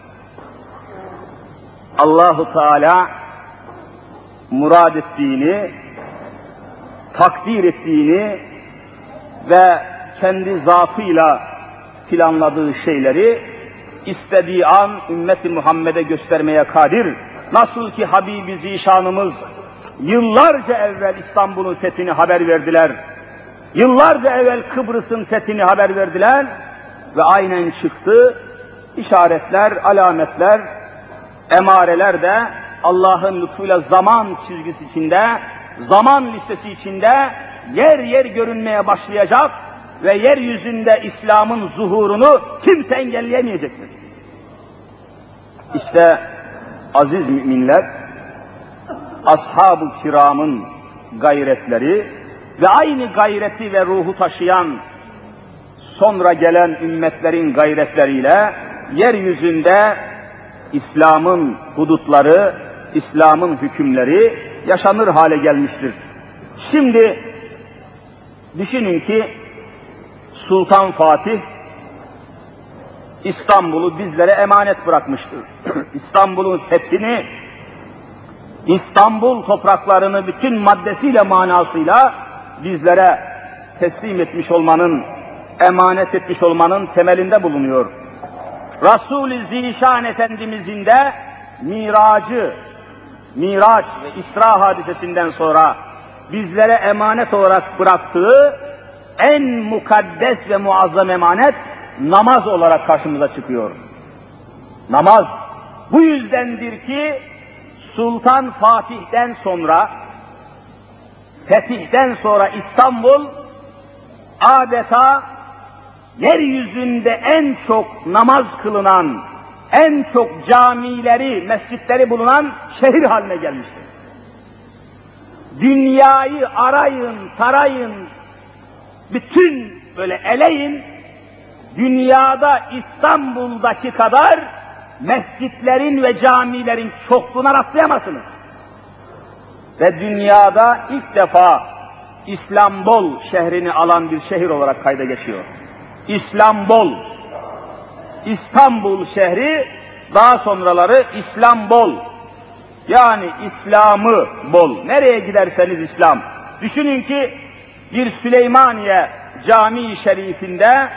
Allahu Teala murad ettiğini, takdir ettiğini ve kendi zatıyla planladığı şeyleri istediği an ümmeti Muhammed'e göstermeye kadir. Nasıl ki Habibi Zişanımız yıllarca evvel İstanbul'un fethini haber verdiler. Yıllarca evvel Kıbrıs'ın fethini haber verdiler. ve aynen çıktı. İşaretler, alametler, emareler de Allah'ın lütfuyla zaman çizgisi içinde, zaman listesi içinde yer yer görünmeye başlayacak ve yeryüzünde İslam'ın zuhurunu kimse engelleyemeyecektir. İşte aziz müminler, ashab-ı kiramın gayretleri ve aynı gayreti ve ruhu taşıyan sonra gelen ümmetlerin gayretleriyle yeryüzünde İslam'ın hudutları, İslam'ın hükümleri yaşanır hale gelmiştir. Şimdi düşünün ki Sultan Fatih İstanbul'u bizlere emanet bırakmıştır. İstanbul'un fethini, İstanbul topraklarını bütün maddesiyle manasıyla bizlere teslim etmiş olmanın, emanet etmiş olmanın temelinde bulunuyor. Resul-i Zişan Efendimizin de miracı, miraç ve İsra hadisesinden sonra bizlere emanet olarak bıraktığı en mukaddes ve muazzam emanet namaz olarak karşımıza çıkıyor. Namaz. Bu yüzdendir ki Sultan Fatih'ten sonra, fetihten sonra İstanbul adeta yeryüzünde en çok namaz kılınan, en çok camileri, mescitleri bulunan şehir haline gelmiştir. Dünyayı arayın, tarayın, bütün böyle eleyin, dünyada İstanbul'daki kadar mescitlerin ve camilerin çokluğuna rastlayamazsınız. Ve dünyada ilk defa İslambol şehrini alan bir şehir olarak kayda geçiyor. İslambol, İstanbul şehri, daha sonraları İslambol. Yani İslam'ı bol. Nereye giderseniz İslam. Düşünün ki bir Süleymaniye Camii Şerifinde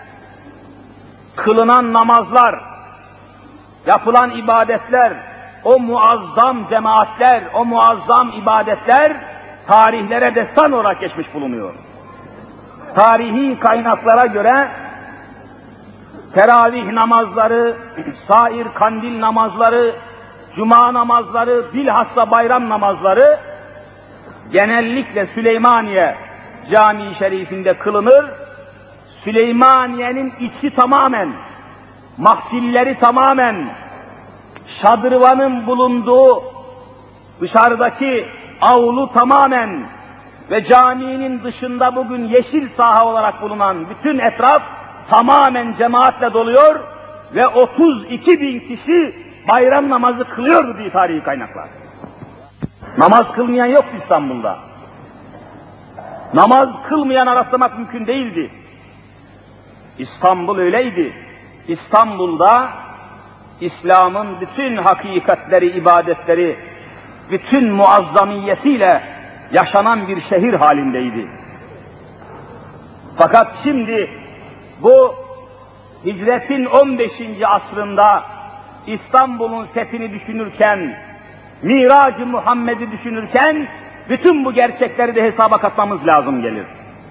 kılınan namazlar, yapılan ibadetler, o muazzam cemaatler, o muazzam ibadetler tarihlere destan olarak geçmiş bulunuyor. Tarihi kaynaklara göre teravih namazları, sair kandil namazları, cuma namazları, bilhassa bayram namazları genellikle Süleymaniye Camii Şerifinde kılınır. Süleymaniye'nin içi tamamen, mahfilleri tamamen, şadırvanın bulunduğu dışarıdaki avlu tamamen ve caminin dışında bugün yeşil saha olarak bulunan bütün etraf tamamen cemaatle doluyor ve otuz iki bin kişi bayram namazı kılıyordu diye tarihi kaynaklar. Namaz kılmayan yok İstanbul'da. Namaz kılmayan rastlamak mümkün değildi. İstanbul öyleydi. İstanbul'da İslam'ın bütün hakikatleri, ibadetleri, bütün muazzamiyetiyle yaşanan bir şehir halindeydi. Fakat şimdi bu hicretin on beşinci asrında İstanbul'un fethini düşünürken, Mirac-ı Muhammed'i düşünürken bütün bu gerçekleri de hesaba katmamız lazım gelir.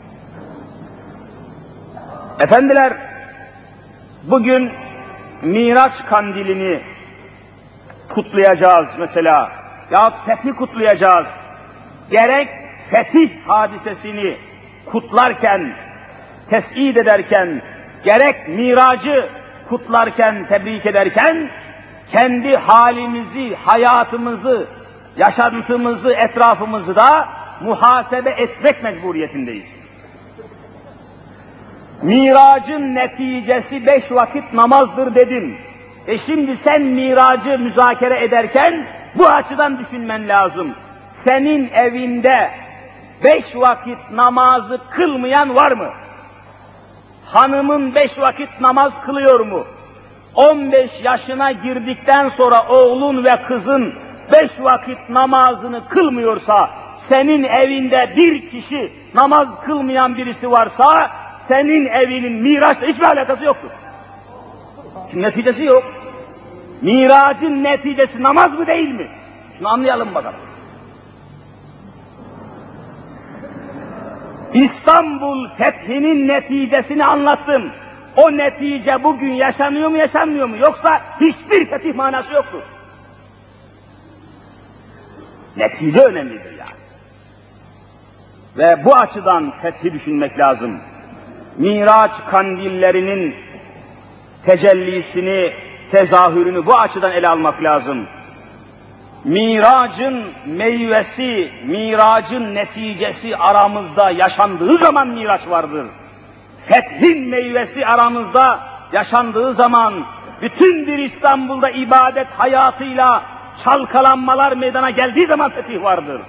Efendiler, bugün Miraç kandilini kutlayacağız mesela, ya fethi kutlayacağız. Gerek fetih hadisesini kutlarken, tes'id ederken, gerek miracı kutlarken, tebrik ederken, kendi halimizi, hayatımızı, yaşantımızı, etrafımızı da muhasebe etmek mecburiyetindeyiz. Miracın neticesi beş vakit namazdır dedim. E şimdi sen miracı müzakere ederken bu açıdan düşünmen lazım. Senin evinde beş vakit namazı kılmayan var mı? Hanımın beş vakit namaz kılıyor mu? on beş yaşına girdikten sonra oğlun ve kızın beş vakit namazını kılmıyorsa, senin evinde bir kişi namaz kılmayan birisi varsa, senin evinin Miraç'la hiçbir alakası yoktur. Çünkü neticesi yok. Miracın neticesi namaz mı değil mi? Şunu anlayalım bakalım. İstanbul fethinin neticesini anlattım. O netice bugün yaşanıyor mu yaşanmıyor mu? Yoksa hiçbir fetih manası yoktur. Netice önemlidir yani. Ve bu açıdan fethi düşünmek lazım. Miraç kandillerinin tecellisini, tezahürünü bu açıdan ele almak lazım. Miracın meyvesi, miracın neticesi aramızda yaşandığı zaman miraç vardır. Fethin meyvesi aramızda yaşandığı zaman, bütün bir İstanbul'da ibadet hayatıyla çalkalanmalar meydana geldiği zaman fetih vardır.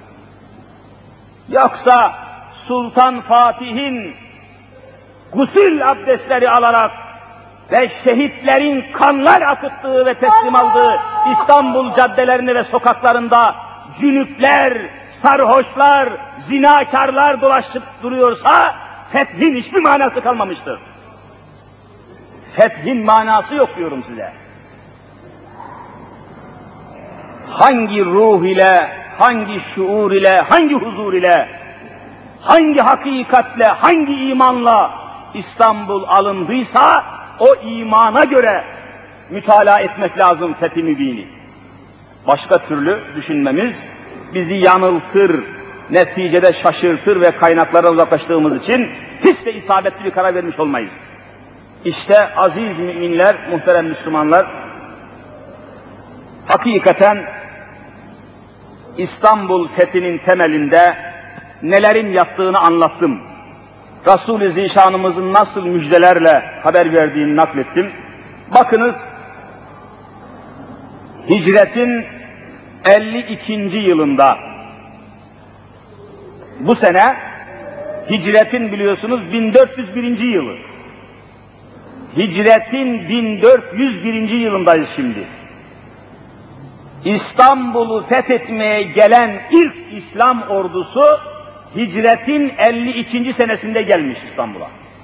Yoksa Sultan Fatih'in gusül abdestleri alarak ve şehitlerin kanlar akıttığı ve teslim aldığı İstanbul caddelerinde ve sokaklarında cünüpler, sarhoşlar, zinakarlar dolaşıp duruyorsa fethin hiçbir manası kalmamıştır. Fethin manası yok diyorum size. Hangi ruh ile, hangi şuur ile, hangi huzur ile, hangi hakikatle, hangi imanla İstanbul alındıysa o imana göre mütalaa etmek lazım Fethi Mübin'i. Başka türlü düşünmemiz bizi yanıltır, neticede şaşırtır ve kaynaklardan uzaklaştığımız için hiç de isabetli bir karar vermiş olmayız. İşte aziz müminler, muhterem Müslümanlar, hakikaten İstanbul fethinin temelinde nelerin yattığını anlattım. Resul-i Zişanımızın nasıl müjdelerle haber verdiğini naklettim. Bakınız, hicretin elli ikinci yılında, bu sene hicretin biliyorsunuz bin dört yüz birinci yılı. Hicretin bin dört yüz birinci yılındayız şimdi. İstanbul'u fethetmeye gelen ilk İslam ordusu hicretin elli ikinci senesinde gelmiş İstanbul'a.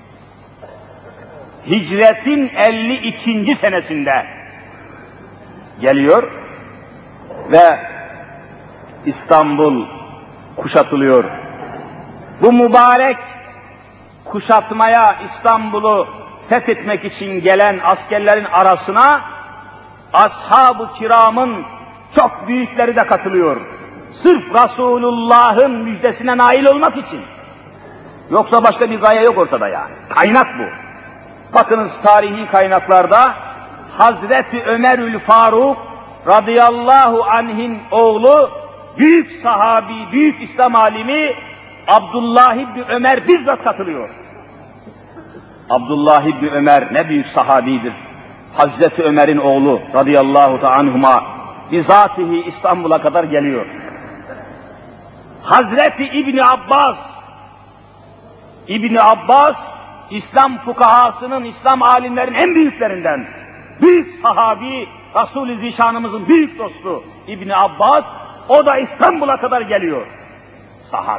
Hicretin elli ikinci senesinde geliyor ve İstanbul kuşatılıyor. Bu mübarek kuşatmaya, İstanbul'u fethetmek için gelen askerlerin arasına ashab-ı kiramın çok büyükleri de katılıyor. Sırf Resulullah'ın müjdesine nail olmak için. Yoksa başka bir gaye yok ortada yani. Kaynak bu. Bakınız tarihi kaynaklarda Hazreti Ömerül Faruk radıyallahu anh'in oğlu, büyük sahabi, büyük İslam alimi Abdullah İbni Ömer bizzat katılıyor. Abdullah İbni Ömer ne büyük sahabidir. Hazreti Ömer'in oğlu radıyallahu ta'ala anhuma bizatihi İstanbul'a kadar geliyor. Hazreti İbni Abbas, İbni Abbas, İslam fukahasının, İslam alimlerin en büyüklerinden, büyük sahabi, Resul-i Zişanımızın büyük dostu İbni Abbas, o da İstanbul'a kadar geliyor. Sahabi.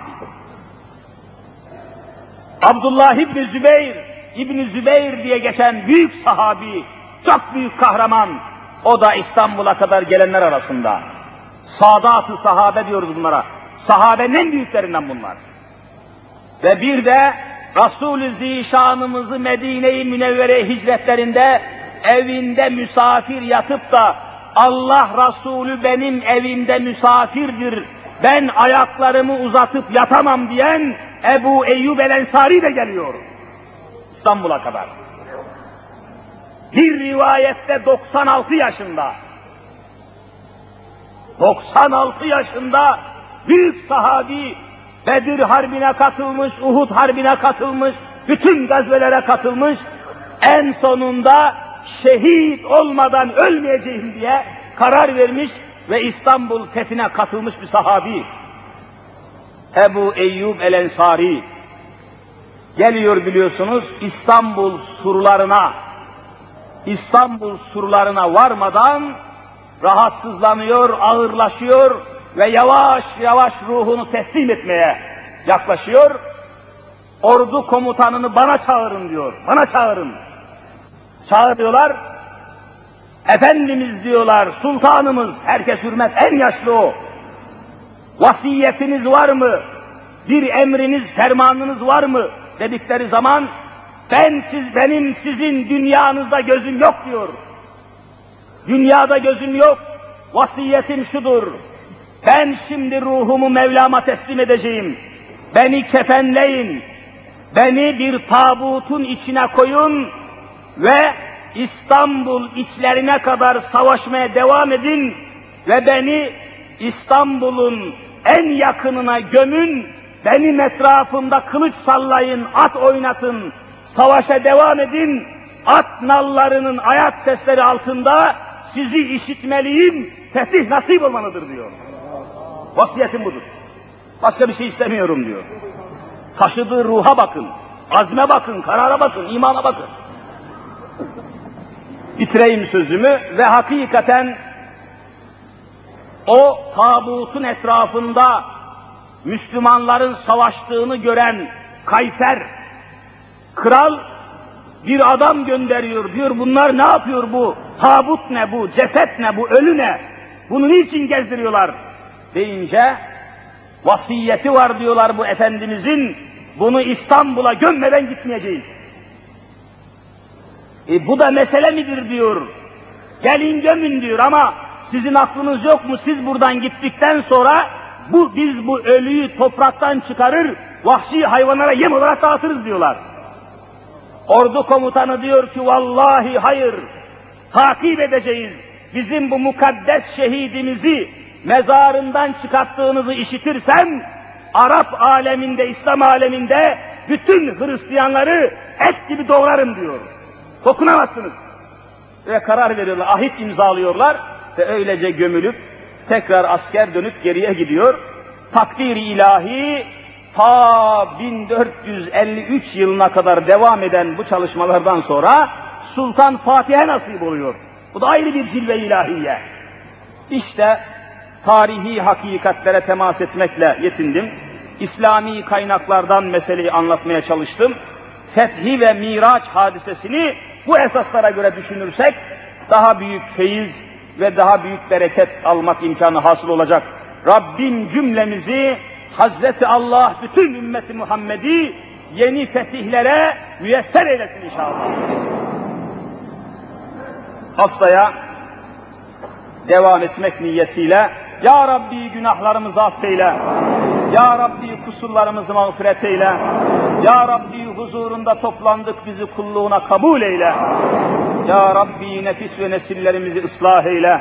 Abdullah İbni Zübeyir, İbni Zübeyir diye geçen büyük sahabi, çok büyük kahraman, o da İstanbul'a kadar gelenler arasında. Sadat-ı sahabe diyoruz bunlara. Sahabenin en büyüklerinden bunlar. Ve bir de Resul-i Zişanımızı Medine-i Münevvere hicretlerinde evinde misafir yatıp da Allah Resulü benim evimde misafirdir, ben ayaklarımı uzatıp yatamam diyen Ebu Eyyub el-Ensari de geliyor İstanbul'a kadar. Bir rivayette doksan altı yaşında. doksan altı yaşında büyük sahabi, Bedir Harbi'ne katılmış, Uhud Harbi'ne katılmış, bütün gazvelere katılmış, en sonunda şehit olmadan ölmeyeceğim diye karar vermiş ve İstanbul fethine katılmış bir sahabi. Ebu Eyyub el-Ensari geliyor biliyorsunuz İstanbul surlarına, İstanbul surlarına varmadan rahatsızlanıyor, ağırlaşıyor ve yavaş yavaş ruhunu teslim etmeye yaklaşıyor. Ordu komutanını bana çağırın diyor, bana çağırın. Çağırıyorlar, Efendimiz diyorlar, sultanımız, herkes hürmet, en yaşlı o. Vasiyetiniz var mı? Bir emriniz, fermanınız var mı? Dedikleri zaman Ben siz, benim sizin dünyanızda gözüm yok diyor. Dünyada gözüm yok. Vasiyetim şudur. Ben şimdi ruhumu Mevlam'a teslim edeceğim. Beni kefenleyin. Beni bir tabutun içine koyun ve İstanbul içlerine kadar savaşmaya devam edin ve beni İstanbul'un en yakınına gömün, benim etrafımda kılıç sallayın, at oynatın, savaşa devam edin, at nallarının ayak sesleri altında sizi işitmeliyim, fetih nasip olmalıdır diyor. Vasiyetim budur. Başka bir şey istemiyorum diyor. Taşıdığı ruha bakın, azme bakın, karara bakın, imana bakın. Bitireyim sözümü ve hakikaten o tabutun etrafında Müslümanların savaştığını gören Kayser kral bir adam gönderiyor, diyor bunlar ne yapıyor bu? Tabut ne bu? Ceset ne bu? Ölü ne? Bunu niçin gezdiriyorlar? Deyince vasiyeti var diyorlar bu Efendimizin, bunu İstanbul'a gömmeden gitmeyeceğiz. E bu da mesele midir diyor. Gelin gömün diyor ama sizin aklınız yok mu? Siz buradan gittikten sonra bu biz bu ölüyü topraktan çıkarır, vahşi hayvanlara yem olarak dağıtırız diyorlar. Ordu komutanı diyor ki vallahi hayır, takip edeceğiz. Bizim bu mukaddes şehidimizi mezarından çıkarttığınızı işitirsem, Arap aleminde, İslam aleminde bütün Hristiyanları et gibi doğrarım diyor. Dokunamazsınız. Ve karar veriyorlar, ahit imzalıyorlar ve öylece gömülüp tekrar asker dönüp geriye gidiyor. Takdir-i ilahi ta bin dört yüz elli üç yılına kadar devam eden bu çalışmalardan sonra Sultan Fatih'e nasip oluyor. Bu da ayrı bir cilve ilahiye. İşte tarihi hakikatlere temas etmekle yetindim. İslami kaynaklardan meseleyi anlatmaya çalıştım. Fethi ve Miraç hadisesini bu esaslara göre düşünürsek daha büyük feyiz ve daha büyük bereket almak imkanı hasıl olacak. Rabbim cümlemizi, Hazreti Allah bütün ümmeti Muhammed'i yeni fetihlere müyesser eylesin inşallah. Haftaya devam etmek niyetiyle Ya Rabbi günahlarımızı affeyle, Ya Rabbi kusurlarımızı mağfiret eyle, Ya Rabbi huzurunda toplandık bizi kulluğuna kabul eyle, Ya Rabbi nefis ve nesillerimizi ıslah eyle.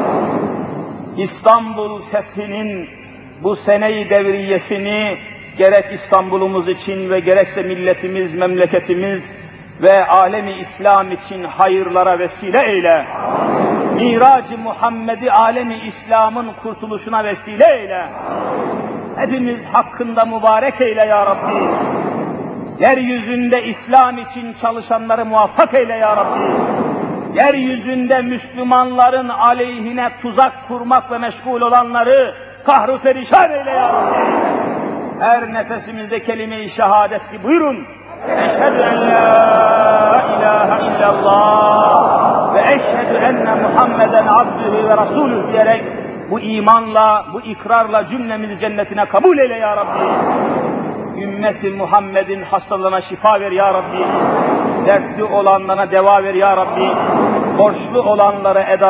İstanbul fethinin bu sene-i devriyesini gerek İstanbul'umuz için ve gerekse milletimiz, memleketimiz ve alemi İslam için hayırlara vesile eyle. Mirac-ı Muhammed'i alemi İslam'ın kurtuluşuna vesile eyle. Hepimiz hakkında mübarek eyle ya Rabbi. Yeryüzünde İslam için çalışanları muvaffak eyle ya Rabbi. Yeryüzünde Müslümanların aleyhine tuzak kurmak ve meşgul olanları kahru perişan eyle ya Rabbi. Her nefesimizde kelime-i şehadet ki buyurun. Eşhedü en la ilahe illallah ve eşhedü enne Muhammeden abdühü ve rasulüh diyerek bu imanla, bu ikrarla cümlemizi cennetine kabul eyle ya Rabbi. Ümmeti Muhammed'in hastalığına şifa ver ya Rabbi. Dertli olanlara deva ver ya Rabbi. Borçlu olanlara eda